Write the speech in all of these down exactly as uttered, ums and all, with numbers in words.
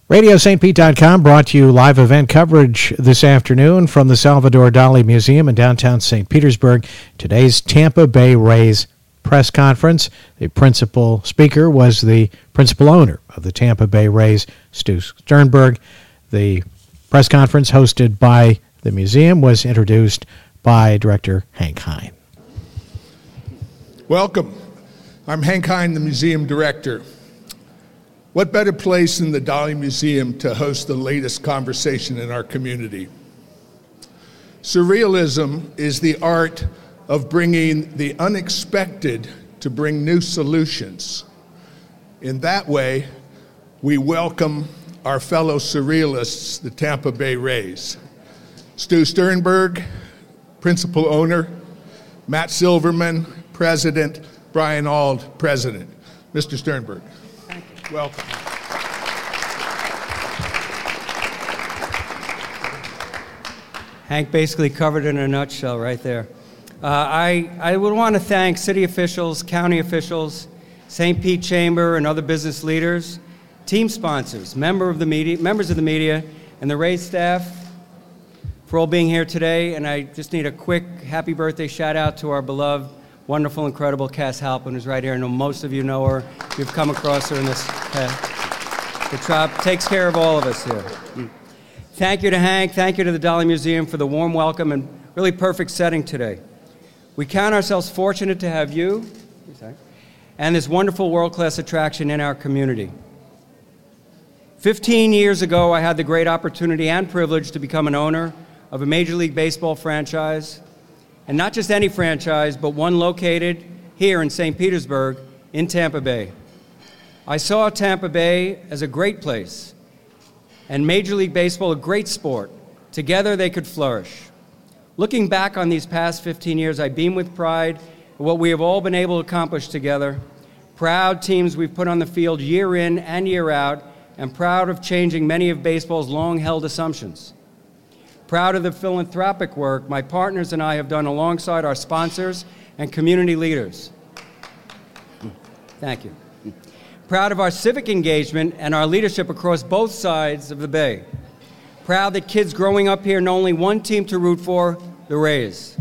radio St Pete dot com brought to you live event coverage this afternoon from the Salvador Dali Museum in downtown Saint Petersburg. Today's Tampa Bay Rays press conference. The principal speaker was the principal owner of the Tampa Bay Rays, Stu Sternberg. The press conference hosted by the museum was introduced by Director Hank Hein. Welcome. I'm Hank Hein, the museum director. What better place than the Dali Museum to host the latest conversation in our community? Surrealism is the art of bringing the unexpected to bring new solutions. In that way, we welcome our fellow surrealists, the Tampa Bay Rays. Stu Sternberg, principal owner, Matt Silverman, president, Brian Auld, president. Mister Sternberg. Welcome. Hank basically covered it in a nutshell right there. Uh, I, I would want to thank city officials, county officials, Saint Pete Chamber and other business leaders, team sponsors, member of the media, members of the media, and the Rays staff for all being here today. And I just need a quick happy birthday shout out to our beloved, wonderful, incredible Cass Halpin, who's right here. I know most of you know her. You've come across her in this path. The tribe takes care of all of us here. Thank you to Hank. Thank you to the Dali Museum for the warm welcome and really perfect setting today. We count ourselves fortunate to have you and this wonderful world-class attraction in our community. Fifteen years ago, I had the great opportunity and privilege to become an owner of a Major League Baseball franchise. And not just any franchise, but one located here in Saint Petersburg in Tampa Bay. I saw Tampa Bay as a great place, and Major League Baseball a great sport. Together they could flourish. Looking back on these past fifteen years, I beam with pride at what we have all been able to accomplish together. Proud teams we've put on the field year in and year out, and proud of changing many of baseball's long-held assumptions. Proud of the philanthropic work my partners and I have done alongside our sponsors and community leaders. Thank you. Proud of our civic engagement and our leadership across both sides of the Bay. Proud that kids growing up here know only one team to root for, the Rays.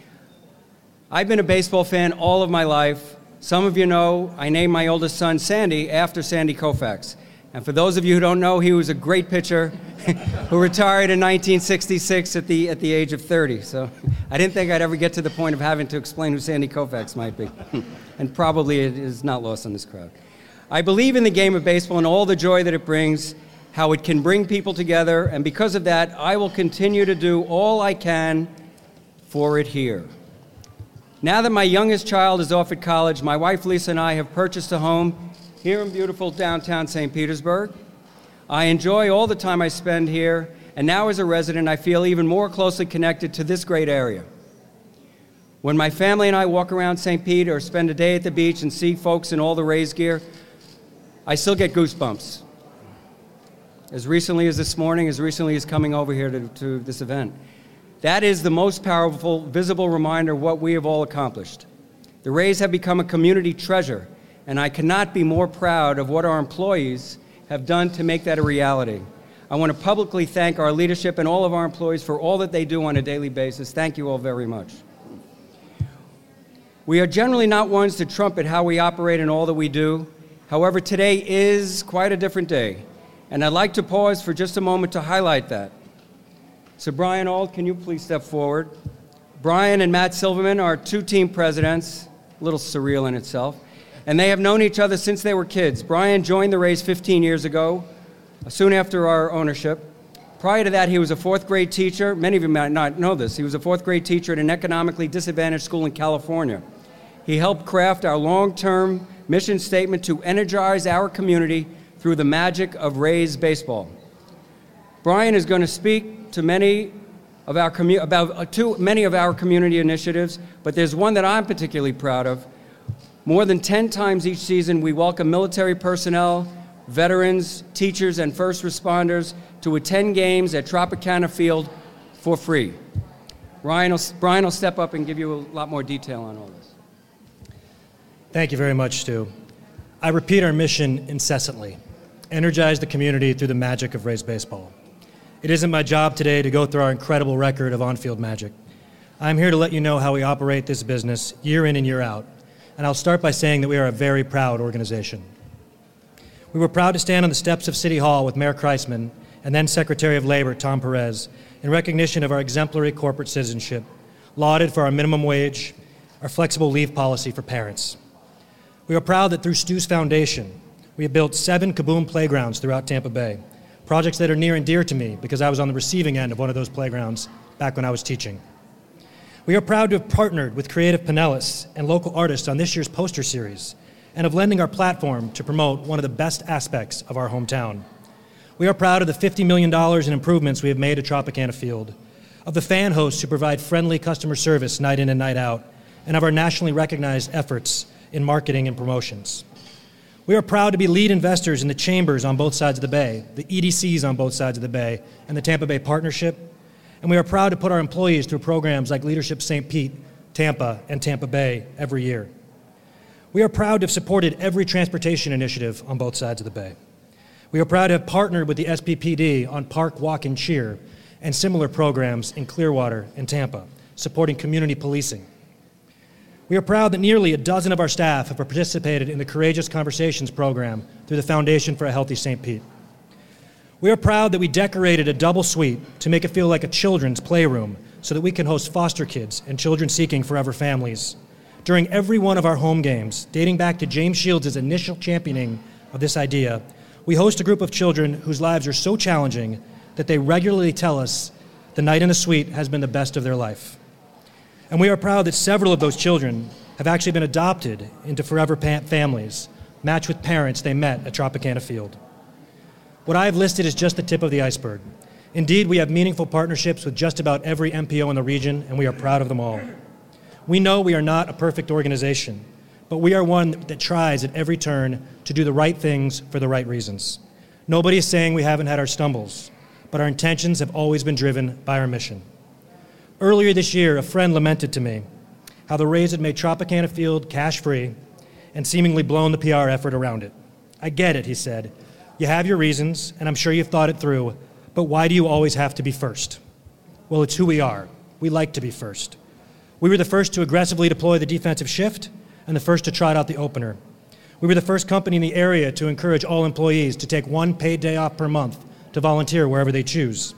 I've been a baseball fan all of my life. Some of you know I named my oldest son Sandy after Sandy Koufax. And for those of you who don't know, he was a great pitcher who retired in nineteen sixty-six at the, at the age of thirty. So I didn't think I'd ever get to the point of having to explain who Sandy Koufax might be. And probably it is not lost on this crowd. I believe in the game of baseball and all the joy that it brings, how it can bring people together, and because of that, I will continue to do all I can for it here. Now that my youngest child is off at college, my wife Lisa and I have purchased a home here in beautiful downtown Saint Petersburg. I enjoy all the time I spend here, and now as a resident, I feel even more closely connected to this great area. When my family and I walk around Saint Pete or spend a day at the beach and see folks in all the Rays gear, I still get goosebumps. As recently as this morning, as recently as coming over here to, to this event. That is the most powerful, visible reminder of what we have all accomplished. The Rays have become a community treasure, and I cannot be more proud of what our employees have done to make that a reality. I want to publicly thank our leadership and all of our employees for all that they do on a daily basis. Thank you all very much. We are generally not ones to trumpet how we operate in all that we do. However, today is quite a different day, and I'd like to pause for just a moment to highlight that. So Brian Auld, can you please step forward? Brian and Matt Silverman are two team presidents, a little surreal in itself. And they have known each other since they were kids. Brian joined the Rays fifteen years ago, soon after our ownership. Prior to that, he was a fourth grade teacher. Many of you might not know this. He was a fourth grade teacher at an economically disadvantaged school in California. He helped craft our long-term mission statement to energize our community through the magic of Rays baseball. Brian is going to speak to many of our commu- about uh, to many of our community initiatives, but there's one that I'm particularly proud of. More than ten times each season, we welcome military personnel, veterans, teachers, and first responders to attend games at Tropicana Field for free. Ryan will, Brian will step up and give you a lot more detail on all this. Thank you very much, Stu. I repeat our mission incessantly. energize the community through the magic of Rays baseball. It isn't my job today to go through our incredible record of on-field magic. I'm here to let you know how we operate this business year in and year out, and I'll start by saying that we are a very proud organization. We were proud to stand on the steps of City Hall with Mayor Kreisman and then Secretary of Labor Tom Perez in recognition of our exemplary corporate citizenship, lauded for our minimum wage, our flexible leave policy for parents. We are proud that through Stu's Foundation, we have built seven Kaboom playgrounds throughout Tampa Bay, projects that are near and dear to me because I was on the receiving end of one of those playgrounds back when I was teaching. We are proud to have partnered with Creative Pinellas and local artists on this year's poster series and of lending our platform to promote one of the best aspects of our hometown. We are proud of the fifty million dollars in improvements we have made at Tropicana Field, of the fan hosts who provide friendly customer service night in and night out, and of our nationally recognized efforts in marketing and promotions. We are proud to be lead investors in the chambers on both sides of the bay, the E D Cs on both sides of the bay, and the Tampa Bay Partnership. And we are proud to put our employees through programs like Leadership Saint Pete, Tampa, and Tampa Bay every year. We are proud to have supported every transportation initiative on both sides of the bay. We are proud to have partnered with the S P P D on Park, Walk, and Cheer and similar programs in Clearwater and Tampa, supporting community policing. We are proud that nearly a dozen of our staff have participated in the Courageous Conversations program through the Foundation for a Healthy Saint Pete. We are proud that we decorated a double suite to make it feel like a children's playroom so that we can host foster kids and children seeking forever families. During every one of our home games, dating back to James Shields' initial championing of this idea, we host a group of children whose lives are so challenging that they regularly tell us the night in the suite has been the best of their life. And we are proud that several of those children have actually been adopted into forever families, matched with parents they met at Tropicana Field. What I have listed is just the tip of the iceberg. Indeed, we have meaningful partnerships with just about every M P O in the region, and we are proud of them all. We know we are not a perfect organization, but we are one that tries at every turn to do the right things for the right reasons. Nobody is saying we haven't had our stumbles, but our intentions have always been driven by our mission. Earlier this year, a friend lamented to me how the Rays had made Tropicana Field cash-free and seemingly blown the P R effort around it. I get it, he said. You have your reasons, and I'm sure you've thought it through, but why do you always have to be first? Well, it's who we are. We like to be first. We were the first to aggressively deploy the defensive shift and the first to trot out the opener. We were the first company in the area to encourage all employees to take one paid day off per month to volunteer wherever they choose.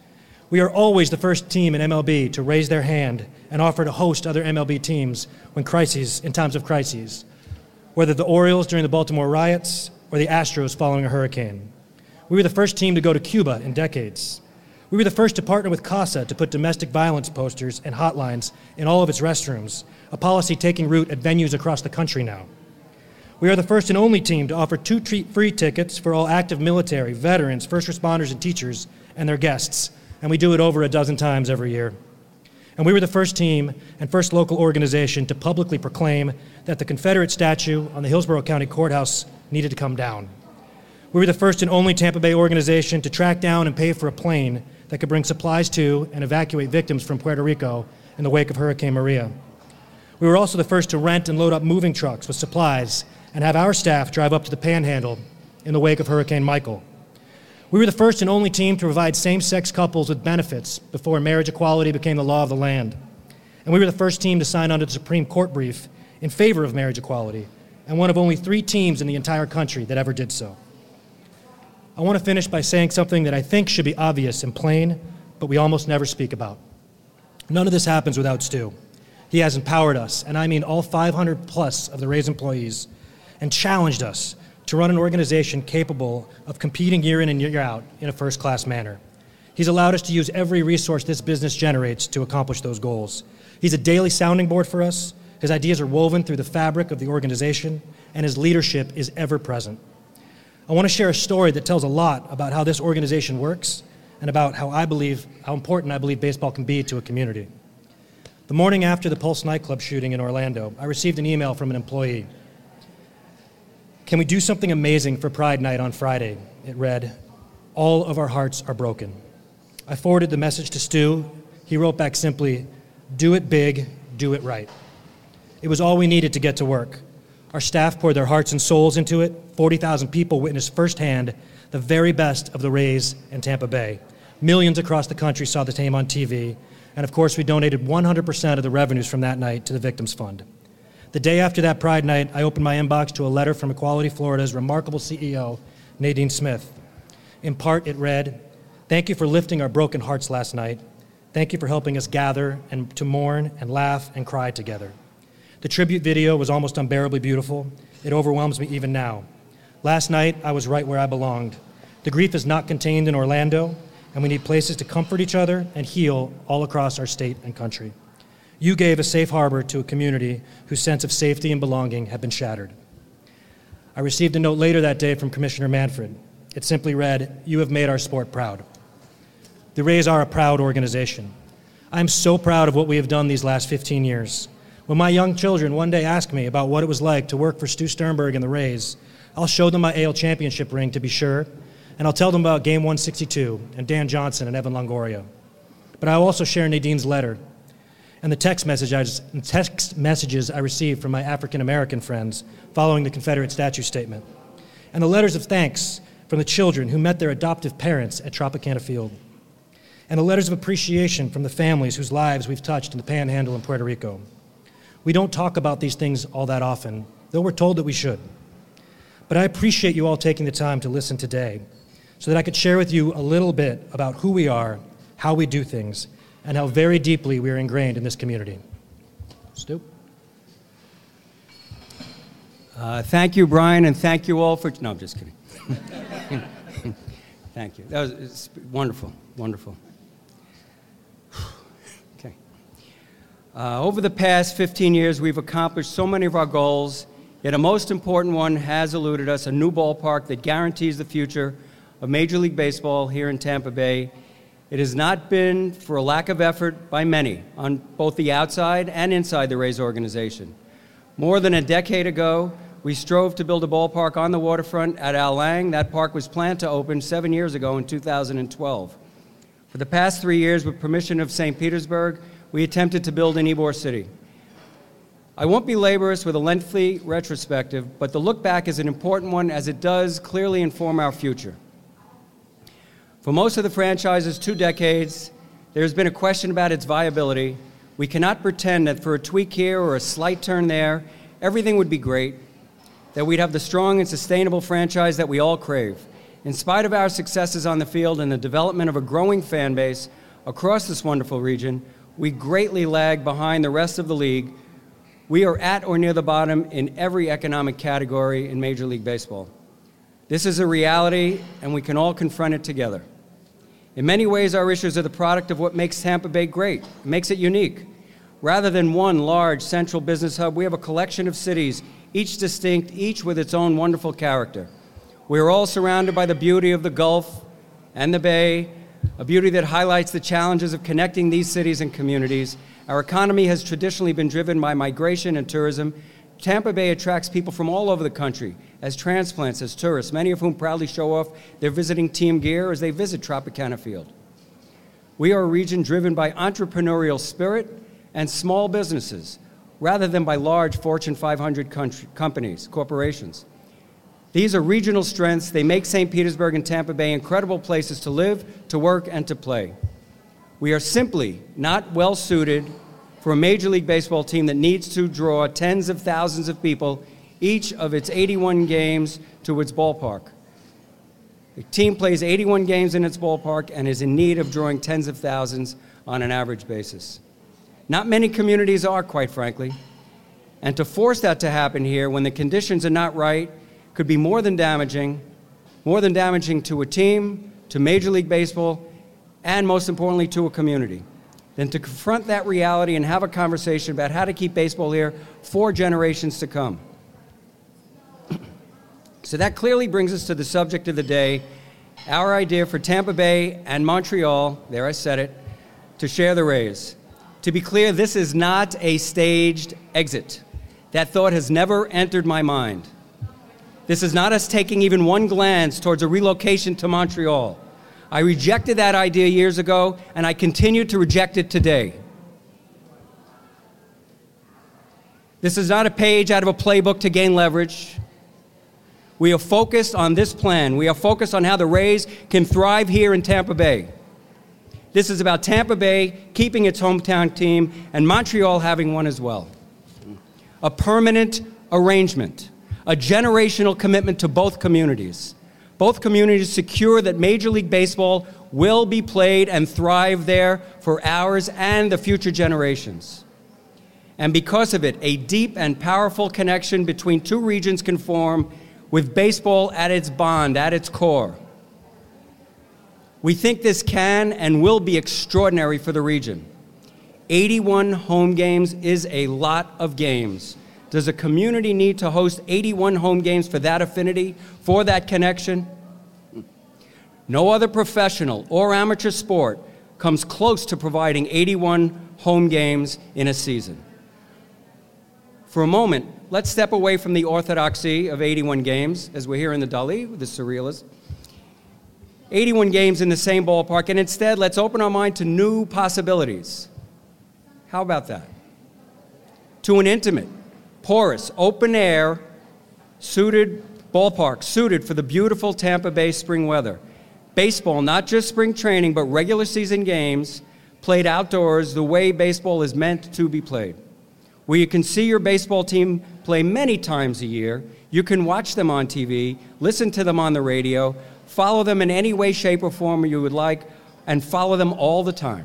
We are always the first team in M L B to raise their hand and offer to host other M L B teams when crises, in times of crises, whether the Orioles during the Baltimore riots or the Astros following a hurricane. We were the first team to go to Cuba in decades. We were the first to partner with CASA to put domestic violence posters and hotlines in all of its restrooms, a policy taking root at venues across the country now. We are the first and only team to offer two free tickets for all active military, veterans, first responders, and teachers and their guests, and we do it over a dozen times every year. And we were the first team and first local organization to publicly proclaim that the Confederate statue on the Hillsborough County Courthouse needed to come down. We were the first and only Tampa Bay organization to track down and pay for a plane that could bring supplies to and evacuate victims from Puerto Rico in the wake of Hurricane Maria. We were also the first to rent and load up moving trucks with supplies and have our staff drive up to the Panhandle in the wake of Hurricane Michael. We were the first and only team to provide same-sex couples with benefits before marriage equality became the law of the land. And we were the first team to sign onto the Supreme Court brief in favor of marriage equality, and one of only three teams in the entire country that ever did so. I want to finish by saying something that I think should be obvious and plain, but we almost never speak about. None of this happens without Stu. He has empowered us, and I mean all five hundred plus of the Rays employees, and challenged us to run an organization capable of competing year in and year out in a first-class manner. He's allowed us to use every resource this business generates to accomplish those goals. He's a daily sounding board for us. His ideas are woven through the fabric of the organization, and his leadership is ever present. I want to share a story that tells a lot about how this organization works and about how I believe, how important I believe baseball can be to a community. The morning after the Pulse nightclub shooting in Orlando, I received an email from an employee. Can we do something amazing for Pride Night on Friday? It read, all of our hearts are broken. I forwarded the message to Stu. He wrote back simply, do it big, do it right. It was all we needed to get to work. Our staff poured their hearts and souls into it. forty thousand people witnessed firsthand the very best of the Rays and Tampa Bay. Millions across the country saw the team on T V, and of course we donated one hundred percent of the revenues from that night to the Victims Fund. The day after that Pride night, I opened my inbox to a letter from Equality Florida's remarkable C E O, Nadine Smith. In part, it read, "Thank you for lifting our broken hearts last night. Thank you for helping us gather and to mourn and laugh and cry together. The tribute video was almost unbearably beautiful. It overwhelms me even now. Last night, I was right where I belonged. The grief is not contained in Orlando, and we need places to comfort each other and heal all across our state and country. You gave a safe harbor to a community whose sense of safety and belonging had been shattered." I received a note later that day from Commissioner Manfred. It simply read, "You have made our sport proud." The Rays are a proud organization. I'm so proud of what we have done these last fifteen years. When my young children one day ask me about what it was like to work for Stu Sternberg and the Rays, I'll show them my A L championship ring, to be sure, and I'll tell them about Game one sixty-two and Dan Johnson and Evan Longoria. But I'll also share Nadine's letter and the text, message I just, text messages I received from my African-American friends following the Confederate statue statement, and the letters of thanks from the children who met their adoptive parents at Tropicana Field, and the letters of appreciation from the families whose lives we've touched in the Panhandle and Puerto Rico. We don't talk about these things all that often, though we're told that we should. But I appreciate you all taking the time to listen today so that I could share with you a little bit about who we are, how we do things, and how very deeply we are ingrained in this community. Stu? Uh, thank you, Brian, and thank you all for... No, I'm just kidding. Thank you. That was it's wonderful, wonderful. Okay. Uh, over the past fifteen years, we've accomplished so many of our goals, yet a most important one has eluded us, a new ballpark that guarantees the future of Major League Baseball here in Tampa Bay. It has not been for a lack of effort by many on both the outside and inside the Rays organization. More than a decade ago, we strove to build a ballpark on the waterfront at Al Lang. That park was planned to open seven years ago in two thousand twelve. For the past three years, with permission of Saint Petersburg, we attempted to build in Ybor City. I won't be laborious with a lengthy retrospective, but the look back is an important one as it does clearly inform our future. For most of the franchise's two decades, there's been a question about its viability. We cannot pretend that for a tweak here or a slight turn there, everything would be great, that we'd have the strong and sustainable franchise that we all crave. In spite of our successes on the field and the development of a growing fan base across this wonderful region, we greatly lag behind the rest of the league. We are at or near the bottom in every economic category in Major League Baseball. This is a reality, and we can all confront it together. In many ways, our issues are the product of what makes Tampa Bay great, makes it unique. Rather than one large central business hub, we have a collection of cities, each distinct, each with its own wonderful character. We are all surrounded by the beauty of the Gulf and the Bay, a beauty that highlights the challenges of connecting these cities and communities. Our economy has traditionally been driven by migration and tourism. Tampa Bay attracts people from all over the country as transplants, as tourists, many of whom proudly show off their visiting team gear as they visit Tropicana Field. We are a region driven by entrepreneurial spirit and small businesses, rather than by large Fortune five hundred country, companies, corporations. These are regional strengths. They make Saint Petersburg and Tampa Bay incredible places to live, to work, and to play. We are simply not well suited for a Major League Baseball team that needs to draw tens of thousands of people each of its eighty-one games to its ballpark. The team plays eighty-one games in its ballpark and is in need of drawing tens of thousands on an average basis. Not many communities are, quite frankly, and to force that to happen here when the conditions are not right could be more than damaging, more than damaging to a team, to Major League Baseball, and most importantly to a community, than to confront that reality and have a conversation about how to keep baseball here for generations to come. So that clearly brings us to the subject of the day, our idea for Tampa Bay and Montreal, there I said it, to share the Rays. To be clear, this is not a staged exit. That thought has never entered my mind. This is not us taking even one glance towards a relocation to Montreal. I rejected that idea years ago, and I continue to reject it today. This is not a page out of a playbook to gain leverage. We are focused on this plan. We are focused on how the Rays can thrive here in Tampa Bay. This is about Tampa Bay keeping its hometown team and Montreal having one as well. A permanent arrangement, a generational commitment to both communities. Both communities secure that Major League Baseball will be played and thrive there for ours and the future generations. And because of it, a deep and powerful connection between two regions can form with baseball at its bond, at its core. We think this can and will be extraordinary for the region. eighty-one home games is a lot of games. Does a community need to host eighty-one home games for that affinity, for that connection? No other professional or amateur sport comes close to providing eighty-one home games in a season. For a moment, let's step away from the orthodoxy of eighty-one games, as we're here in the Dali, the Surrealists. eighty-one games in the same ballpark, and instead, let's open our mind to new possibilities. How about that? To an intimate, porous, open-air, suited ballpark, suited for the beautiful Tampa Bay spring weather. Baseball, not just spring training, but regular season games, played outdoors the way baseball is meant to be played. Where you can see your baseball team play many times a year, you can watch them on T V, listen to them on the radio, follow them in any way, shape, or form you would like, and follow them all the time.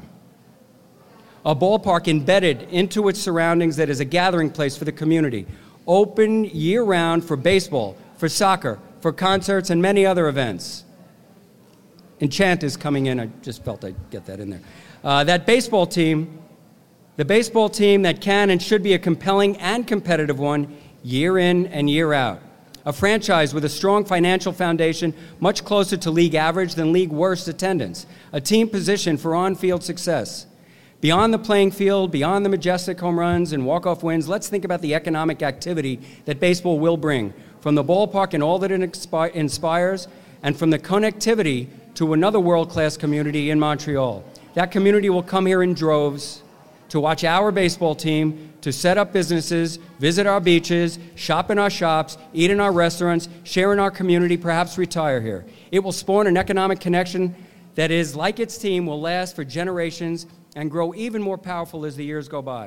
A ballpark embedded into its surroundings that is a gathering place for the community, open year-round for baseball, for soccer, for concerts, and many other events. Enchant is coming in. I just felt I'd get that in there. Uh, that baseball team, the baseball team that can and should be a compelling and competitive one year in and year out. A franchise with a strong financial foundation, much closer to league average than league worst attendance. A team positioned for on-field success. Beyond the playing field, beyond the majestic home runs and walk-off wins, let's think about the economic activity that baseball will bring, from the ballpark and all that it inspi- inspires, and from the connectivity to another world-class community in Montreal. That community will come here in droves to watch our baseball team, to set up businesses, visit our beaches, shop in our shops, eat in our restaurants, share in our community, perhaps retire here. It will spawn an economic connection that is, like its team, will last for generations and grow even more powerful as the years go by.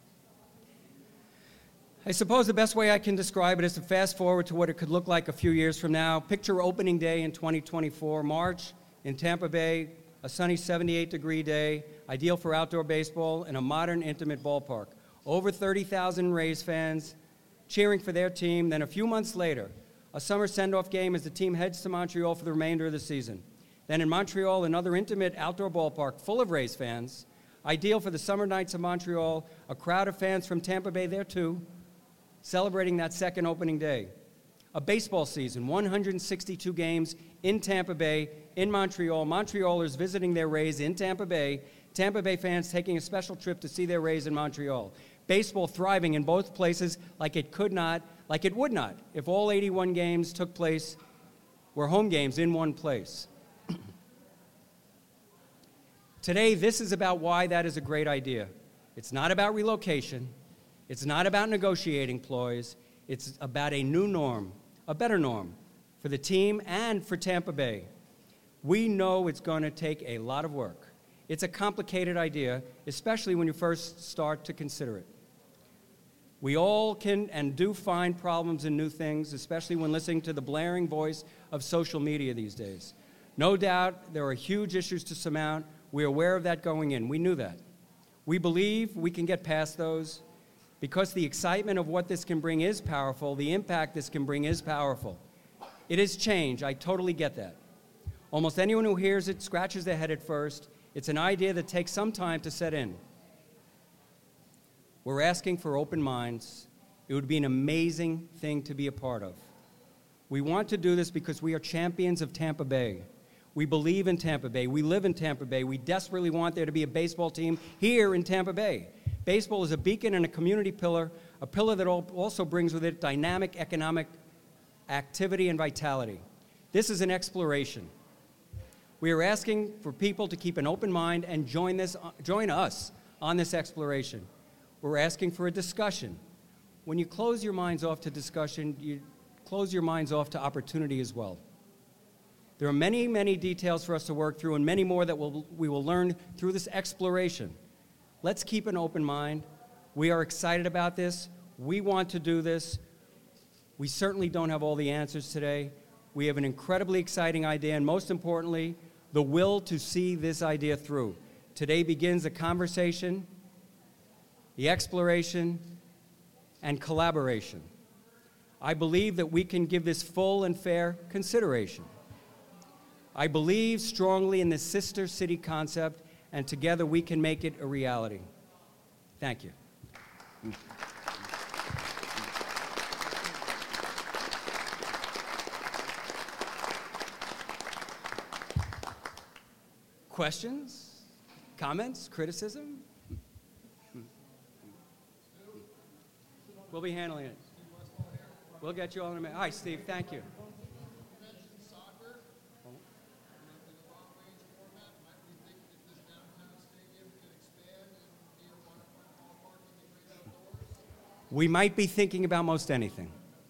I suppose the best way I can describe it is to fast forward to what it could look like a few years from now. Picture opening day in twenty twenty-four, March in Tampa Bay, a sunny seventy-eight degree day, ideal for outdoor baseball in a modern, intimate ballpark. Over thirty thousand Rays fans cheering for their team. Then a few months later, a summer send-off game as the team heads to Montreal for the remainder of the season. Then in Montreal, another intimate outdoor ballpark full of Rays fans, ideal for the summer nights of Montreal, a crowd of fans from Tampa Bay there too, celebrating that second opening day. A baseball season, one hundred sixty-two games in Tampa Bay, in Montreal, Montrealers visiting their Rays in Tampa Bay, Tampa Bay fans taking a special trip to see their Rays in Montreal. Baseball thriving in both places like it could not, like it would not, if all eighty-one games took place, were home games in one place. Today, this is about why that is a great idea. It's not about relocation. It's not about negotiating ploys. It's about a new norm, a better norm for the team and for Tampa Bay. We know it's going to take a lot of work. It's a complicated idea, especially when you first start to consider it. We all can and do find problems in new things, especially when listening to the blaring voice of social media these days. No doubt there are huge issues to surmount. We're aware of that going in. We knew that. We believe we can get past those because the excitement of what this can bring is powerful. The impact this can bring is powerful. It is change. I totally get that. Almost anyone who hears it scratches their head at first. It's an idea that takes some time to set in. We're asking for open minds. It would be an amazing thing to be a part of. We want to do this because we are champions of Tampa Bay. We believe in Tampa Bay. We live in Tampa Bay. We desperately want there to be a baseball team here in Tampa Bay. Baseball is a beacon and a community pillar, a pillar that also brings with it dynamic economic activity and vitality. This is an exploration. We are asking for people to keep an open mind and join this, join us on this exploration. We're asking for a discussion. when you close your minds off to discussion, you close your minds off to opportunity as well. There are many, many details for us to work through and many more that we'll, we will learn through this exploration. Let's keep an open mind. We are excited about this. We want to do this. We certainly don't have all the answers today. We have an incredibly exciting idea, and most importantly, the will to see this idea through. Today begins the conversation, the exploration, and collaboration. I believe that we can give this full and fair consideration. I believe strongly in the sister city concept, and together we can make it a reality. Thank you. Questions, comments, criticism? We'll be handling it. We'll get you all in a minute. Hi, Steve. Thank you. We might be thinking about most anything.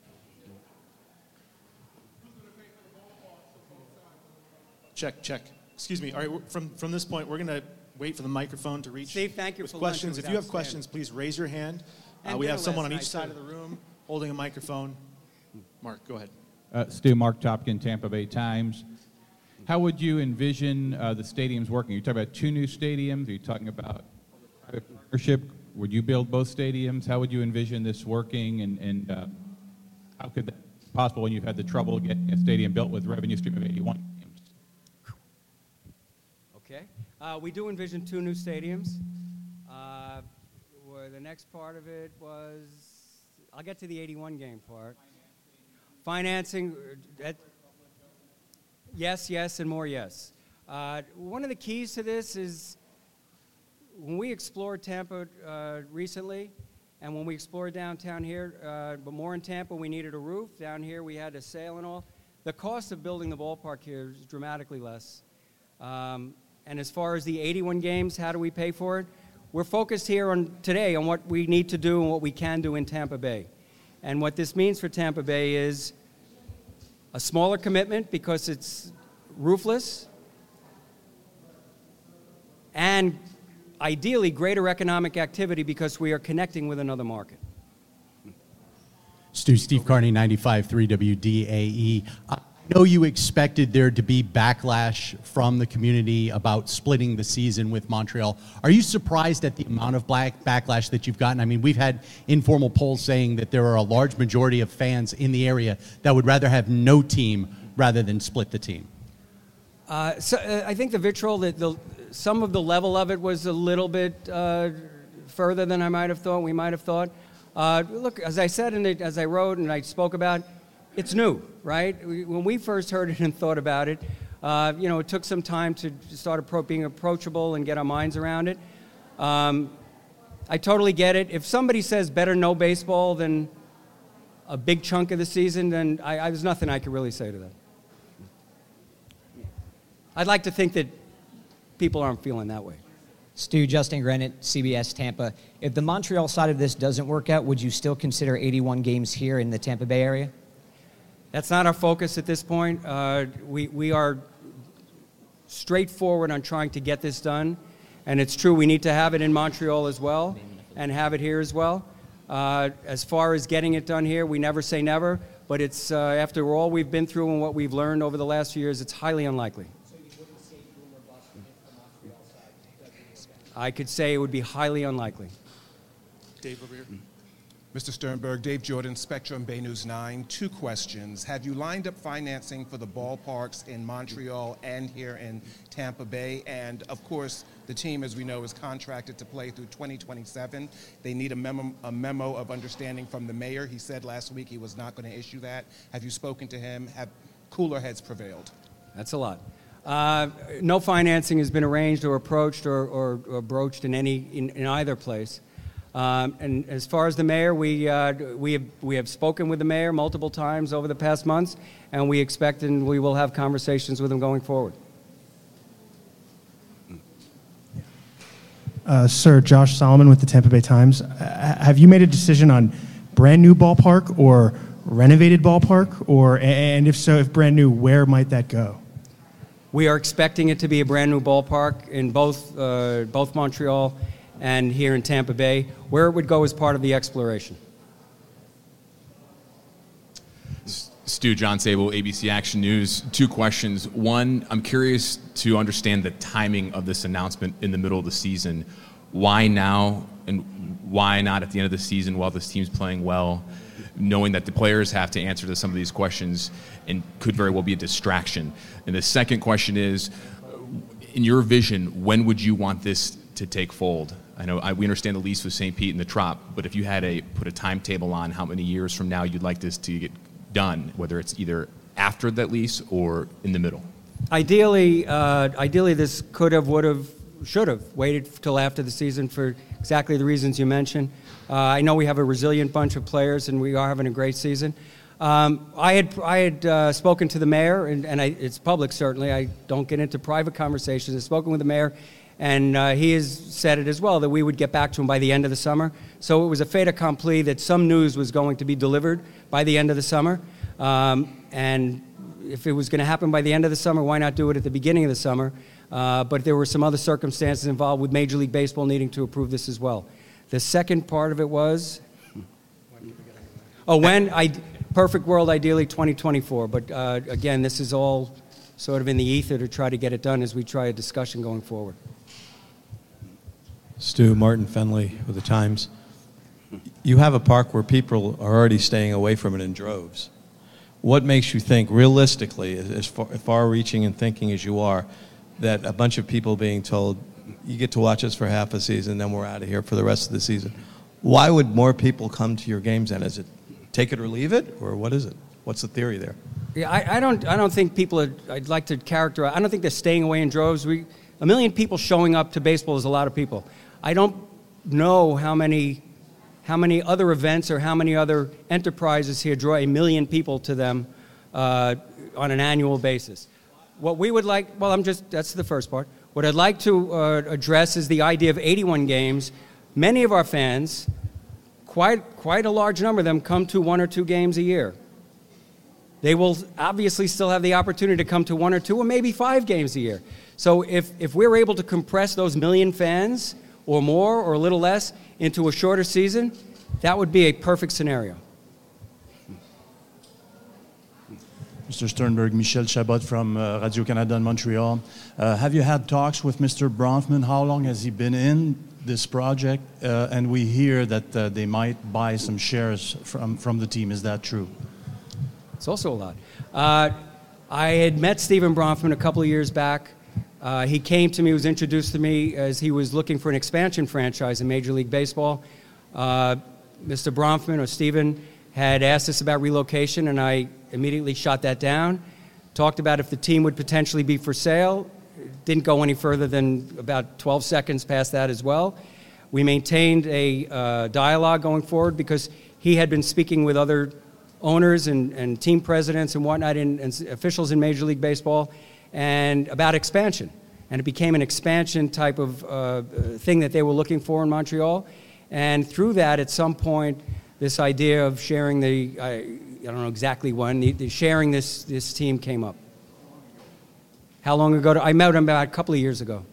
Check, check. Excuse me. All right, we're- from, from this point, we're going to wait for the microphone to reach. Steve, thank you with for lunch. questions. It was If you have outstanding. questions, please raise your hand. Uh, And we have dinner someone last on each night, side too. of the room holding a microphone. Mark, go ahead. Uh, Stu, Mark Topkin, Tampa Bay Times. How would you envision uh, the stadiums working? You're talking about two new stadiums. Are you talking about private partnership? Would you build both stadiums? How would you envision this working? And, and uh, how could that be possible when you've had the trouble getting a stadium built with revenue stream of eighty-one games? Okay. Uh, we do envision two new stadiums. Uh, where the next part of it was, I'll get to the eighty-one game part. Financing, uh, that, yes, yes, and more yes. Uh, one of the keys to this is when we explored Tampa uh, recently, and when we explored downtown here, uh, but more in Tampa, we needed a roof. Down here, we had a sail and all. The cost of building the ballpark here is dramatically less. Um, and as far as the eighty-one games, how do we pay for it? We're focused here on today on what we need to do and what we can do in Tampa Bay. And what this means for Tampa Bay is a smaller commitment because it's roofless, and ideally greater economic activity because we are connecting with another market. Stu, Steve Carney, ninety-five point three W D A E. I know you expected there to be backlash from the community about splitting the season with Montreal. Are you surprised at the amount of black backlash that you've gotten? I mean, we've had informal polls saying that there are a large majority of fans in the area that would rather have no team rather than split the team. Uh, so uh, I think the vitriol, that the, some of the level of it was a little bit uh, further than I might have thought, we might have thought. Uh, look, as I said, and as I wrote and I spoke about, it's new, right? We, when we first heard it and thought about it, uh, you know, it took some time to start appro- being approachable and get our minds around it. Um, I totally get it. If somebody says better no baseball than a big chunk of the season, then I, I, there's nothing I can really say to that. I'd like to think that people aren't feeling that way. Stu, Justin Grenett, C B S Tampa. If the Montreal side of this doesn't work out, would you still consider eighty-one games here in the Tampa Bay area? That's not our focus at this point. Uh, we, we are straightforward on trying to get this done. And it's true, we need to have it in Montreal as well and have it here as well. Uh, as far as getting it done here, we never say never. But it's uh, after all we've been through and what we've learned over the last few years, it's highly unlikely. I could say it would be highly unlikely. Dave over here. Mister Sternberg, Dave Jordan, Spectrum Bay News nine. Two questions. Have you lined up financing for the ballparks in Montreal and here in Tampa Bay? And, of course, the team, as we know, is contracted to play through twenty twenty-seven. They need a memo, a memo of understanding from the mayor. He said last week he was not going to issue that. Have you spoken to him? Have cooler heads prevailed? That's a lot. Uh, no financing has been arranged or approached or, or, or broached in any in, in either place. Um, and as far as the mayor, we uh, we have we have spoken with the mayor multiple times over the past months, and we expect and we will have conversations with him going forward. Uh, sir, Josh Solomon with the Tampa Bay Times. Uh, have you made a decision on brand new ballpark or renovated ballpark? Or, and if so, if brand new, where might that go? We are expecting it to be a brand new ballpark in both uh, both Montreal and here in Tampa Bay. Where it would go is part of the exploration. Stu, John Sable, A B C Action News. Two questions. One, I'm curious to understand the timing of this announcement in the middle of the season. Why now, and why not at the end of the season while this team's playing well, knowing that the players have to answer to some of these questions and could very well be a distraction? And the second question is, in your vision, when would you want this to take fold? I know I, we understand the lease with Saint Pete and the Trop, but if you had a put a timetable on how many years from now you'd like this to get done, whether it's either after that lease or in the middle. Ideally, uh, ideally, this could have, would have, should have waited till after the season for exactly the reasons you mentioned. Uh, I know we have a resilient bunch of players, and we are having a great season. Um, I had I had uh, spoken to the mayor, and, and I, it's public certainly. I don't get into private conversations. I've spoken with the mayor, and uh, he has said it as well, that we would get back to him by the end of the summer. So it was a fait accompli that some news was going to be delivered by the end of the summer. Um, and if it was going to happen by the end of the summer, why not do it at the beginning of the summer? Uh, but there were some other circumstances involved with Major League Baseball needing to approve this as well. The second part of it was, oh, when? I, perfect world, ideally twenty twenty-four. But uh, again, this is all sort of in the ether to try to get it done as we try a discussion going forward. Stu, Martin Fenley with the Times. You have a park where people are already staying away from it in droves. What makes you think, realistically, as far, far-reaching in thinking as you are, that a bunch of people being told, you get to watch us for half a season, then we're out of here for the rest of the season? Why would more people come to your games then? Is it take it or leave it, or what is it? What's the theory there? Yeah, I, I don't. I don't think people. Are, I'd like to characterize. I don't think they're staying away in droves. We, a million people showing up to baseball is a lot of people. I don't know how many, how many other events or how many other enterprises here draw a million people to them uh, on an annual basis. What we would like. Well, I'm just. That's the first part. What I'd like to uh, address is the idea of eighty-one games. Many of our fans, quite quite a large number of them, come to one or two games a year. They will obviously still have the opportunity to come to one or two or maybe five games a year. So if, if we're able to compress those million fans or more or a little less into a shorter season, that would be a perfect scenario. Mister Sternberg, Michel Chabot from uh, Radio-Canada in Montreal. Uh, have you had talks with Mister Bronfman? How long has he been in this project? Uh, and we hear that uh, they might buy some shares from, from the team. Is that true? It's also a lot. Uh, I had met Stephen Bronfman a couple of years back. Uh, he came to me, was introduced to me as he was looking for an expansion franchise in Major League Baseball. Uh, Mister Bronfman, or Stephen, had asked us about relocation, and I immediately shot that down. Talked about if the team would potentially be for sale. Didn't go any further than about twelve seconds past that as well. We maintained a uh, dialogue going forward because he had been speaking with other owners and, and team presidents and whatnot and, and officials in Major League Baseball and about expansion. And it became an expansion type of uh, thing that they were looking for in Montreal. And through that, at some point, this idea of sharing the, I, I don't know exactly when, the, the sharing this, this team came up. How long ago? I met him about a couple of years ago.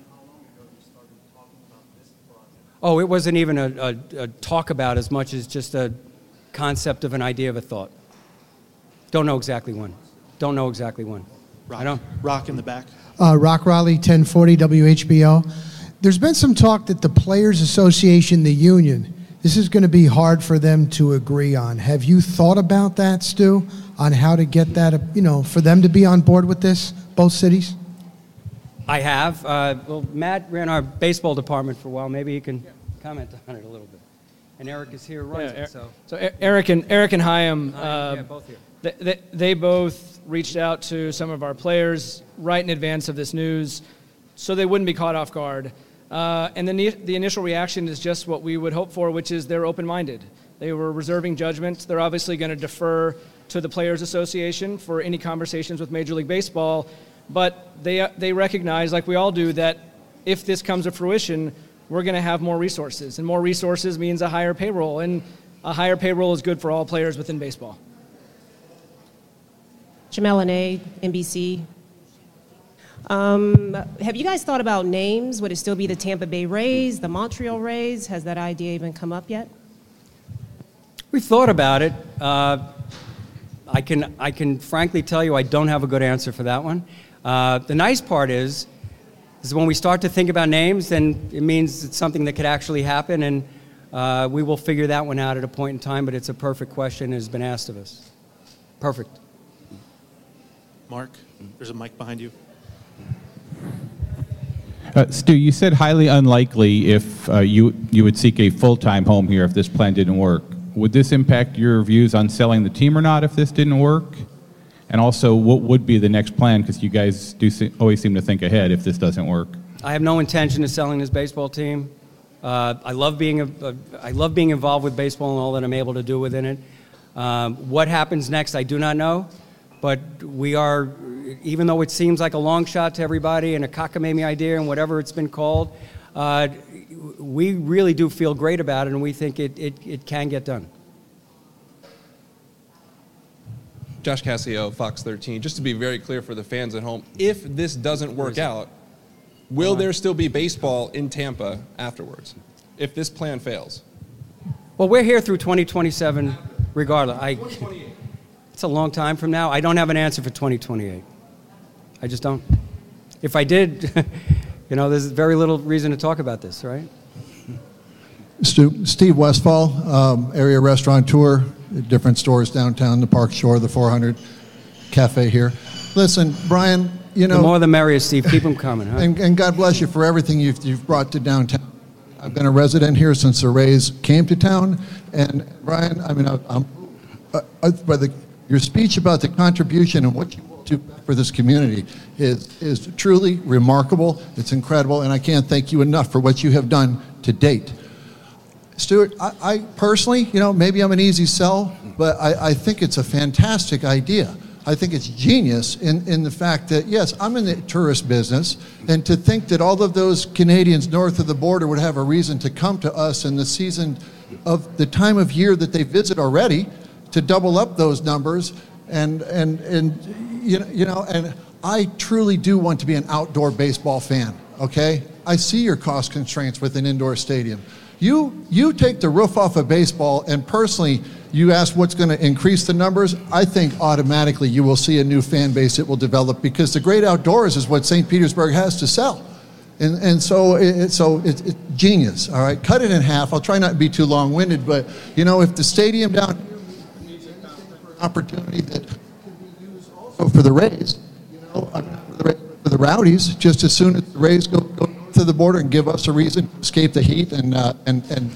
Oh, it wasn't even a, a, a talk about as much as just a concept of an idea of a thought. Don't know exactly when. Don't know exactly when. Rock, I don't. Rock in the back. Uh, Rock Raleigh, ten forty W H B O. There's been some talk that the Players Association, the union, this is going to be hard for them to agree on. Have you thought about that, Stu, on how to get that, you know, for them to be on board with this, both cities? I have. Uh, well, Matt ran our baseball department for a while. Maybe he can comment on it a little bit. And Eric is here running yeah, it, so. So Eric and Eric and Chaim, Oh, uh, yeah, both here. They, they, they both reached out to some of our players right in advance of this news, so they wouldn't be caught off guard. Uh, and then the, the initial reaction is just what we would hope for, which is they're open-minded. They were reserving judgment. They're obviously going to defer to the Players Association for any conversations with Major League Baseball, but they they recognize, like we all do, that if this comes to fruition, we're going to have more resources, and more resources means a higher payroll. And a higher payroll is good for all players within baseball. Jamel Lene, N B C. Um, have you guys thought about names? Would it still be the Tampa Bay Rays, the Montreal Rays? Has that idea even come up yet? We've thought about it. Uh, I can, I can frankly tell you I don't have a good answer for that one. Uh, the nice part is, is when we start to think about names, then it means it's something that could actually happen, and uh, we will figure that one out at a point in time, but it's a perfect question and has been asked of us. Perfect. Mark, there's a mic behind you. Uh, Stu, you said highly unlikely if uh, you, you would seek a full-time home here if this plan didn't work. Would this impact your views on selling the team or not if this didn't work? And also, what would be the next plan? Because you guys do se- always seem to think ahead if this doesn't work. I have no intention of selling this baseball team. Uh, I love being a, a, I love being involved with baseball and all that I'm able to do within it. Um, what happens next, I do not know. But we are, even though it seems like a long shot to everybody and a cockamamie idea and whatever it's been called, uh, we really do feel great about it, and we think it, it, it can get done. Josh Cassio, Fox thirteen. Just to be very clear for the fans at home, if this doesn't work out, will there still be baseball in Tampa afterwards, if this plan fails? Well, we're here through twenty twenty-seven regardless. I, it's a long time from now. I don't have an answer for twenty twenty-eight. I just don't. If I did, you know, there's very little reason to talk about this, right? Stu, Steve Westfall, um, area restaurateur, different stores downtown, the Park Shore, the four hundred Cafe here. Listen, Brian, you know... The more the merrier, Steve. Keep them coming, huh? And, and God bless you for everything you've, you've brought to downtown. I've been a resident here since the Rays came to town, and Brian, I mean, I, I'm, uh, uh, by the, your speech about the contribution and what you do for this community is, is truly remarkable. It's incredible, and I can't thank you enough for what you have done to date. Stuart, I, I personally, you know, maybe I'm an easy sell, but I, I think it's a fantastic idea. I think it's genius in, in the fact that, yes, I'm in the tourist business, and to think that all of those Canadians north of the border would have a reason to come to us in the season of the time of year that they visit already, to double up those numbers, and, and, and you know, you know, and I truly do want to be an outdoor baseball fan, okay? I see your cost constraints with an indoor stadium. You, you take the roof off of baseball, and personally, you ask what's going to increase the numbers, I think automatically you will see a new fan base that will develop, because the great outdoors is what Saint Petersburg has to sell. And, and so, it, so it's it, genius, all right? Cut it in half. I'll try not to be too long-winded, but, you know, if the stadium down here needs an opportunity that can be used also for the Rays, you know, I mean, for, the, for the Rowdies, just as soon as the Rays go, go to the border and give us a reason to escape the heat and, uh, and, and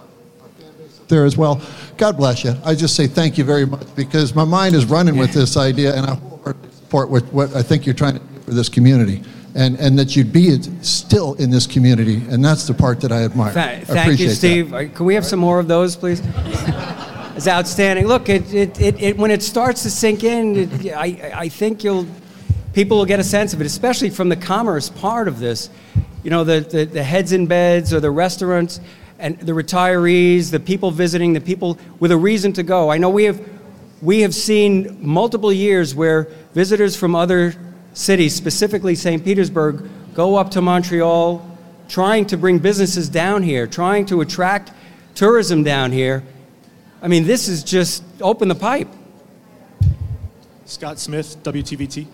there as well. God bless you. I just say thank you very much, because my mind is running with this idea, and I support what, what I think you're trying to do for this community, and, and that you'd be still in this community, and that's the part that I admire. Th- I thank you, appreciate Steve. that. Can we have some more of those, please? It's outstanding. Look, it, it, it, it, when it starts to sink in, it, I, I think you'll people will get a sense of it, especially from the commerce part of this. You know, the, the, the heads in beds or the restaurants and the retirees, the people visiting, the people with a reason to go. I know we have we have seen multiple years where visitors from other cities, specifically Saint Petersburg, go up to Montreal trying to bring businesses down here, trying to attract tourism down here. I mean, this is just open the pipe. Scott Smith, W T V T.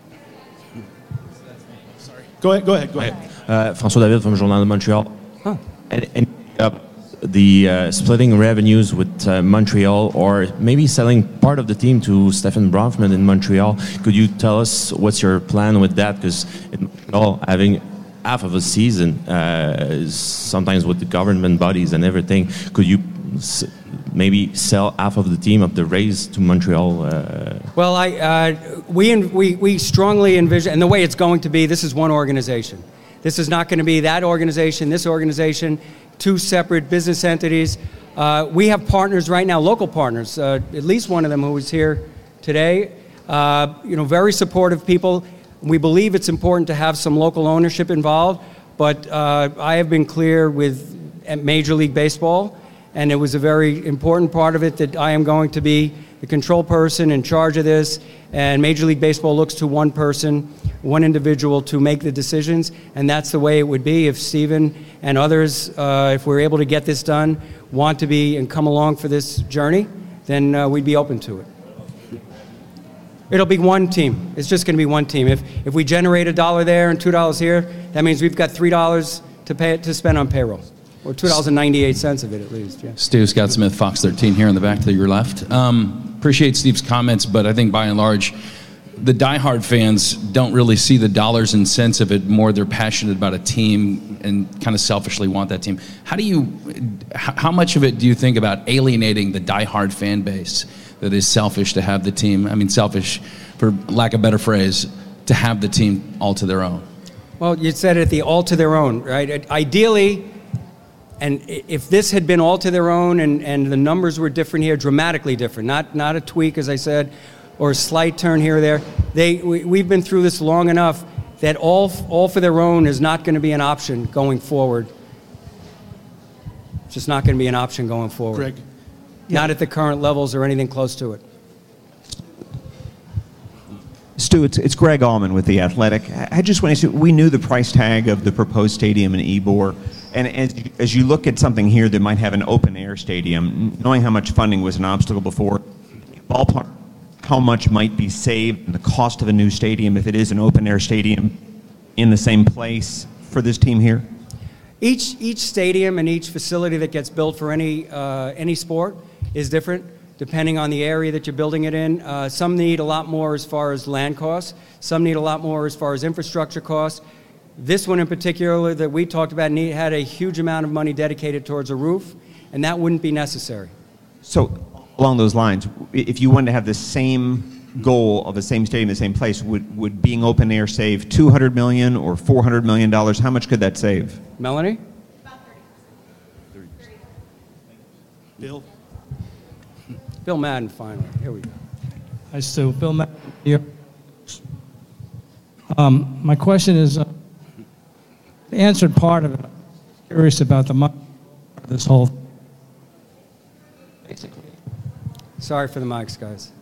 Sorry. Go ahead, go ahead, go ahead. Uh, François David from Journal de Montreal. Oh. And, and uh, the uh, splitting revenues with uh, Montreal, or maybe selling part of the team to Stephen Bronfman in Montreal. Could you tell us what's your plan with that? Because Montreal having half of a season, uh, sometimes with the government bodies and everything, could you s- maybe sell half of the team of the Rays to Montreal? Uh, Well, I, uh, we, we, we strongly envision, and the way it's going to be, this is one organization. This is not going to be that organization, this organization, two separate business entities. Uh, we have partners right now, local partners, uh, at least one of them who is here today. Uh, you know, very supportive people. We believe it's important to have some local ownership involved, but uh, I have been clear with Major League Baseball and it was a very important part of it that I am going to be the control person in charge of this, and Major League Baseball looks to one person, one individual to make the decisions, and that's the way it would be if Steven and others, uh, if we're able to get this done, want to be and come along for this journey, then uh, we'd be open to it. It'll be one team. It's just going to be one team. If if we generate a dollar there and two dollars here, that means we've got three dollars to pay to spend on payroll, or two dollars and ninety-eight cents of it at least. Yeah. Stu, Scott Smith, Fox thirteen here in the back to your left. Um, appreciate Steve's comments, but I think by and large, the diehard fans don't really see the dollars and cents of it. More, they're passionate about a team and kind of selfishly want that team. How do you, how much of it do you think about alienating the diehard fan base that is selfish to have the team? I mean, selfish, for lack of a better phrase, to have the team all to their own. Well, you said it, the all to their own, right? Ideally, and if this had been all to their own and, and the numbers were different here, dramatically different, not not a tweak, as I said, or a slight turn here or there, they, we, we've been through this long enough that all, all for their own is not going to be an option going forward. It's just not going to be an option going forward. Greg. Not at the current levels or anything close to it. Stu, it's, it's Greg Allman with The Athletic. I just want to say, we knew the price tag of the proposed stadium in Ybor, and as, as you look at something here that might have an open-air stadium, knowing how much funding was an obstacle before, ballpark, how much might be saved in the cost of a new stadium if it is an open-air stadium in the same place for this team here? Each, each stadium and each facility that gets built for any, uh, any sport is different depending on the area that you're building it in. Uh, some need a lot more as far as land costs. Some need a lot more as far as infrastructure costs. This one in particular that we talked about need, had a huge amount of money dedicated towards a roof, and that wouldn't be necessary. So along those lines, if you wanted to have the same goal of the same stadium in the same place, would, would being open air save two hundred million dollars or four hundred million dollars? How much could that save? Melanie? Bill? Bill Madden, finally. Here we go. Hi, Stu. Bill Madden here. Um, my question is, uh, the answered part of it, I'm curious about the money of this whole basically. Sorry for the mics, guys.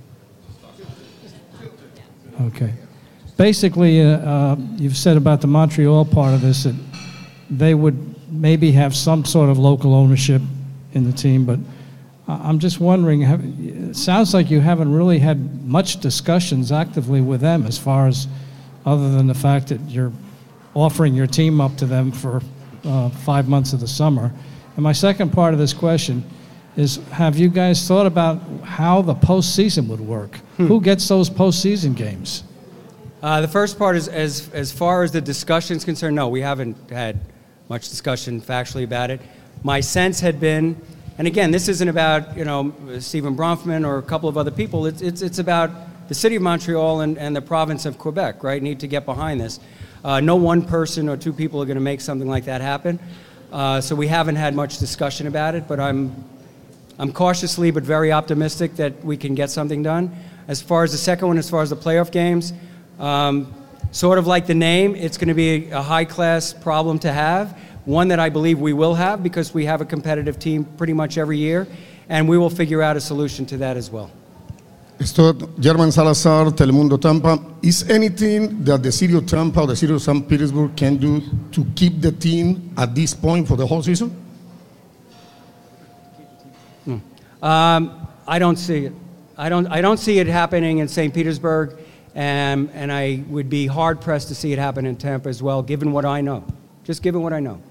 Okay. Basically, uh, uh, you've said about the Montreal part of this that they would maybe have some sort of local ownership in the team, but I'm just wondering, have, it sounds like you haven't really had much discussions actively with them as far as other than the fact that you're offering your team up to them for uh, five months of the summer. And my second part of this question is, have you guys thought about how the postseason would work? Hmm. Who gets those postseason games? Uh, the first part is, as, as far as the discussion is concerned, no, we haven't had much discussion factually about it. My sense had been, and again, this isn't about, you know, Steven Bronfman or a couple of other people. It's, it's, it's about the city of Montreal and, and the province of Quebec, right, need to get behind this. Uh, no one person or two people are going to make something like that happen. Uh, so we haven't had much discussion about it, but I'm, I'm cautiously but very optimistic that we can get something done. As far as the second one, as far as the playoff games, um, sort of like the name, it's going to be a, a high-class problem to have. One that I believe we will have because we have a competitive team pretty much every year, and we will figure out a solution to that as well. Mister German Salazar, Telemundo Tampa. Is anything that the city of Tampa or the city of Saint Petersburg can do to keep the team at this point for the whole season? Hmm. Um, I don't see it. I don't, I don't see it happening in Saint Petersburg, and, and I would be hard-pressed to see it happen in Tampa as well, given what I know. Just given what I know.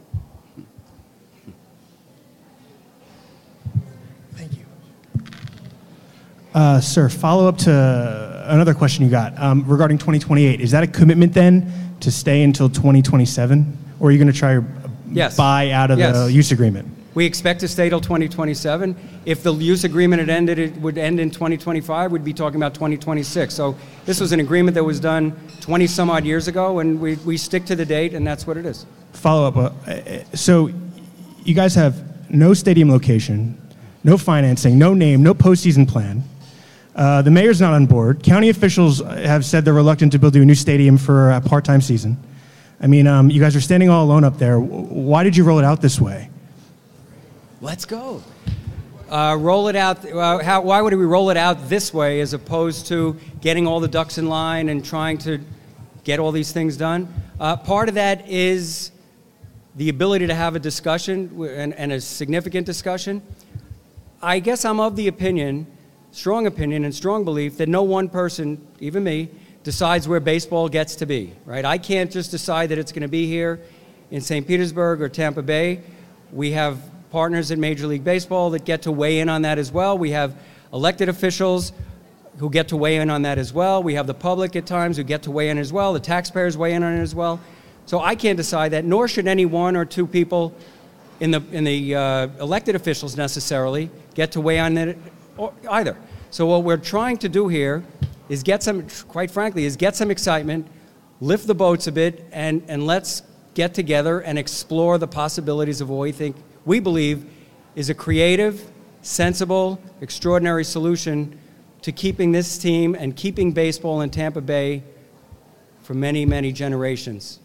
Uh, sir, follow up to another question you got um, regarding twenty twenty-eight. Is that a commitment then to stay until twenty twenty-seven, or are you going to try to yes. buy out of yes. the use agreement? We expect to stay till twenty twenty-seven. If the use agreement had ended, it would end in twenty twenty-five. We'd be talking about twenty twenty-six. So this was an agreement that was done twenty some odd years ago, and we, we stick to the date, and that's what it is. Follow up. Uh, so you guys have no stadium location, no financing, no name, no postseason plan. Uh, the mayor's not on board. County officials have said they're reluctant to build you a new stadium for a part-time season. I mean, um, you guys are standing all alone up there. Why did you roll it out this way? Let's go. Uh, roll it out. Uh, how, why would we roll it out this way as opposed to getting all the ducks in line and trying to get all these things done? Uh, part of that is the ability to have a discussion and, and a significant discussion. I guess I'm of the opinion, strong opinion and strong belief that no one person, even me, decides where baseball gets to be, right? I can't just decide that it's going to be here in Saint Petersburg or Tampa Bay. We have partners in Major League Baseball that get to weigh in on that as well. We have elected officials who get to weigh in on that as well. We have the public at times who get to weigh in as well. The taxpayers weigh in on it as well. So I can't decide that, nor should any one or two people in the, in the uh, elected officials necessarily get to weigh on it either. So what we're trying to do here is get some, quite frankly, is get some excitement, lift the boats a bit, and, and let's get together and explore the possibilities of what we think, we believe, is a creative, sensible, extraordinary solution to keeping this team and keeping baseball in Tampa Bay for many, many generations.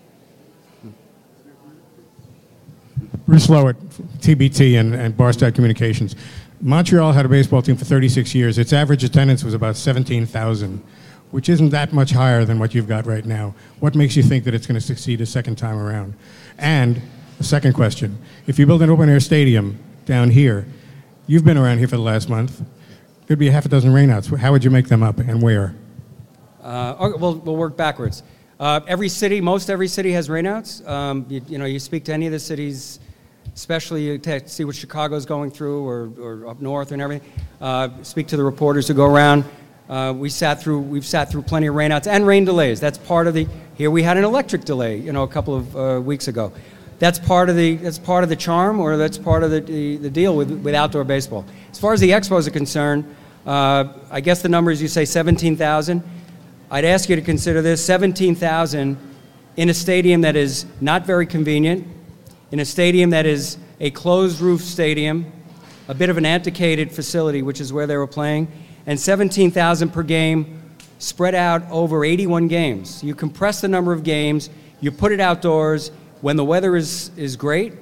Bruce Lowett, T B T and, and Barstow Communications. Montreal had a baseball team for thirty-six years. Its average attendance was about seventeen thousand, which isn't that much higher than what you've got right now. What makes you think that it's going to succeed a second time around? And the second question, if you build an open-air stadium down here, you've been around here for the last month, there'd be a half a dozen rainouts. How would you make them up and where? Uh, okay, we'll, we'll work backwards. Uh, every city, most every city has rainouts. Um, you, you know, you speak to any of the cities, especially to see what Chicago's going through or, or up north and everything. Uh, speak to the reporters who go around. Uh, we sat through, we've sat through plenty of rainouts and rain delays. That's part of the, here we had an electric delay, you know, a couple of uh, weeks ago. That's part of the, that's part of the charm, or that's part of the, the, the deal with, with outdoor baseball. As far as the Expos are concerned, uh, I guess the numbers you say seventeen thousand. I'd ask you to consider this, seventeen thousand in a stadium that is not very convenient, in a stadium that is a closed-roof stadium, a bit of an antiquated facility, which is where they were playing, and seventeen thousand per game spread out over eighty-one games. You compress the number of games, you put it outdoors when the weather is, is great,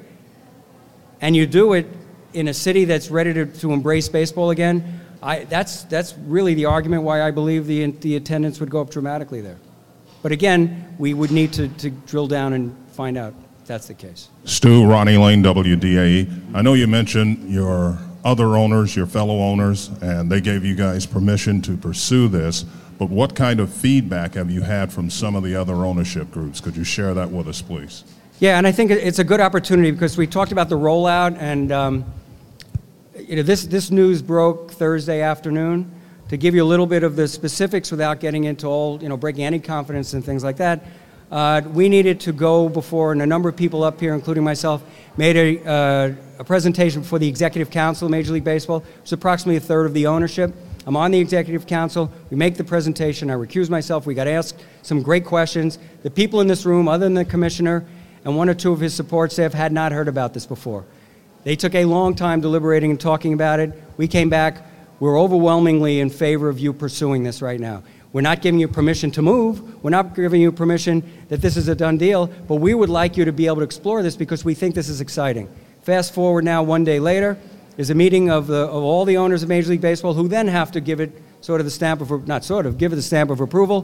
and you do it in a city that's ready to, to embrace baseball again. I, that's, that's really the argument why I believe the, the attendance would go up dramatically there. But again, we would need to, to drill down and find out if that's the case. Stu, Ronnie Lane, W D A E. I know you mentioned your other owners, your fellow owners, and they gave you guys permission to pursue this, but what kind of feedback have you had from some of the other ownership groups? Could you share that with us, please? Yeah, and I think it's a good opportunity because we talked about the rollout, and um, you know, this, this news broke Thursday afternoon. To give you a little bit of the specifics without getting into all, you know, breaking any confidence and things like that, uh, we needed to go before, and a number of people up here, including myself, made a, uh, a presentation before the Executive Council of Major League Baseball. It's approximately a third of the ownership. I'm on the Executive Council. We make the presentation. I recuse myself. We got asked some great questions. The people in this room, other than the commissioner and one or two of his support staff, had not heard about this before. They took a long time deliberating and talking about it. We came back. We're overwhelmingly in favor of you pursuing this right now. We're not giving you permission to move. We're not giving you permission that this is a done deal, but we would like you to be able to explore this because we think this is exciting. Fast forward now, one day later, is a meeting of, the, of all the owners of Major League Baseball who then have to give it sort of the stamp of, not sort of, give it the stamp of approval.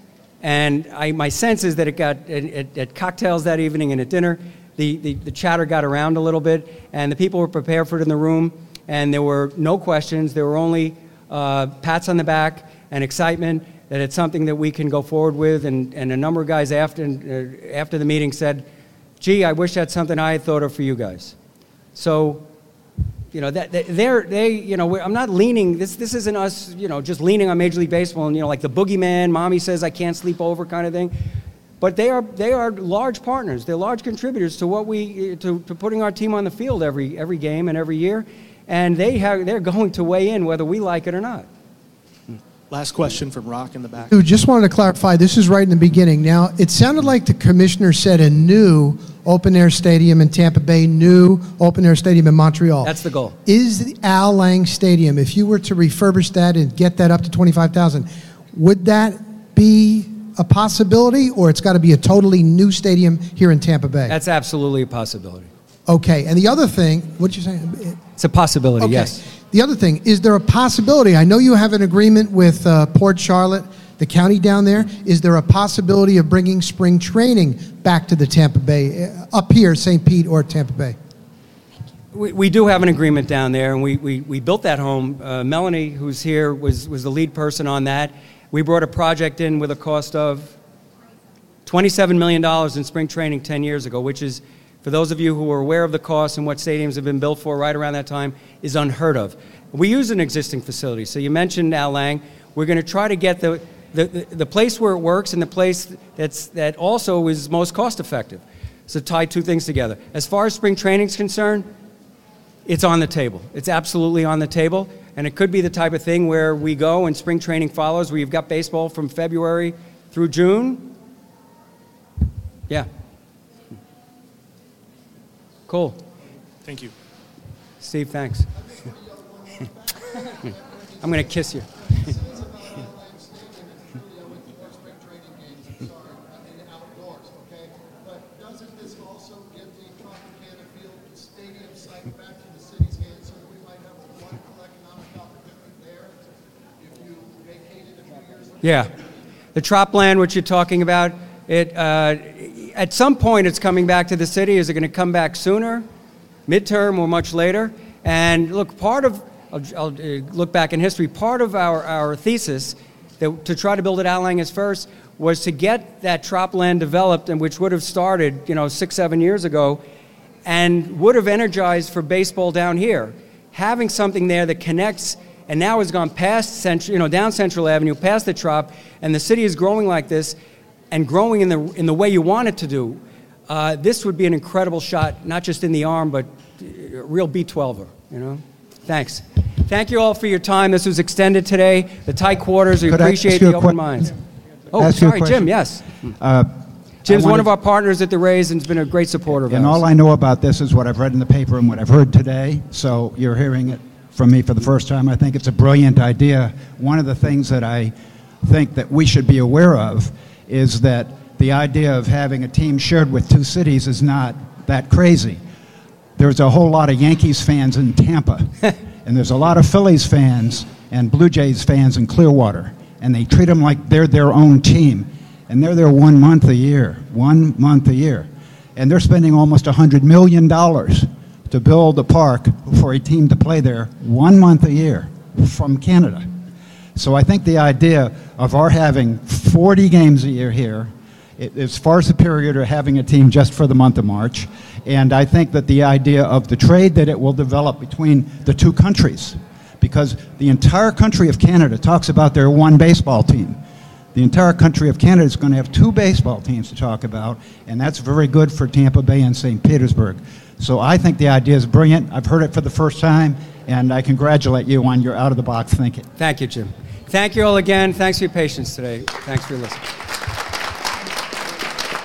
And I, my sense is that it got, at, at cocktails that evening and at dinner, the, the, the chatter got around a little bit, and the people were prepared for it in the room, and there were no questions. There were only uh, pats on the back and excitement that it's something that we can go forward with. And, and a number of guys after, uh, after the meeting said, gee, I wish that's something I had thought of for you guys. So, you know, that, that they're, they, you know, I'm not leaning, this, this isn't us, you know, just leaning on Major League Baseball and, you know, like the boogeyman, mommy says I can't sleep over kind of thing. But they are, they are large partners. They're large contributors to what we, to, to putting our team on the field every, every game and every year. And they have, they're going to weigh in whether we like it or not. Last question from Rock in the back. Dude, just wanted to clarify, this is right in the beginning. Now, it sounded like the commissioner said a new open-air stadium in Tampa Bay, new open-air stadium in Montreal. That's the goal. Is the Al Lang Stadium, if you were to refurbish that and get that up to twenty-five thousand, would that be a possibility, or it's got to be a totally new stadium here in Tampa Bay? That's absolutely a possibility. Okay, and the other thing, what did you say? It's a possibility, Okay. yes. The other thing, is there a possibility, I know you have an agreement with uh, Port Charlotte, the county down there, is there a possibility of bringing spring training back to the Tampa Bay, uh, up here, Saint Pete or Tampa Bay? We, we do have an agreement down there, and we, we, we built that home. Uh, Melanie, who's here, was, was the lead person on that. We brought a project in with a cost of twenty-seven million dollars in spring training ten years ago, which is, for those of you who are aware of the cost and what stadiums have been built for right around that time, is unheard of. We use an existing facility. So you mentioned Al Lang. We're going to try to get the, the, the, the place where it works and the place that's, that also is most cost effective. So tie two things together. As far as spring training is concerned, it's on the table. It's absolutely on the table. And it could be the type of thing where we go and spring training follows, where you've got baseball from February through June. Yeah. Cool. Thank you. Steve, thanks. I'm going to kiss you. Yeah. The Trop land, which you're talking about, it, uh, at some point it's coming back to the city. Is it going to come back sooner, midterm, or much later? And look, part of, I'll, I'll uh, look back in history, part of our, our thesis that, to try to build at Al Lang as first was to get that Trop land developed, and which would have started, you know, six, seven years ago, and would have energized for baseball down here. Having something there that connects, and now has gone past Central, you know, down Central Avenue, past the Trop, and the city is growing like this, and growing in the in the way you want it to do. Uh, this would be an incredible shot, not just in the arm, but a real B twelver. You know. Thanks. Thank you all for your time. This was extended today. The tight quarters. We Could I appreciate ask you the a open que- minds. Oh, ask you a sorry, question? Jim. Yes. Uh, Jim's I one of wanted- our partners at the Rays and has been a great supporter of And ours. all I know about this is what I've read in the paper and what I've heard today. So you're hearing it from me for the first time. I think it's a brilliant idea. One of the things that I think that we should be aware of is that the idea of having a team shared with two cities is not that crazy. There's a whole lot of Yankees fans in Tampa, and there's a lot of Phillies fans and Blue Jays fans in Clearwater, and they treat them like they're their own team. And they're there one month a year, one month a year. And they're spending almost one hundred million dollars to build a park for a team to play there one month a year from Canada. So I think the idea of our having forty games a year here is far superior to having a team just for the month of March. And I think that the idea of the trade that it will develop between the two countries, because the entire country of Canada talks about their one baseball team. The entire country of Canada is going to have two baseball teams to talk about, and that's very good for Tampa Bay and Saint Petersburg. So I think the idea is brilliant. I've heard it for the first time, and I congratulate you on your out-of-the-box thinking. Thank you, Jim. Thank you all again. Thanks for your patience today. Thanks for your listening.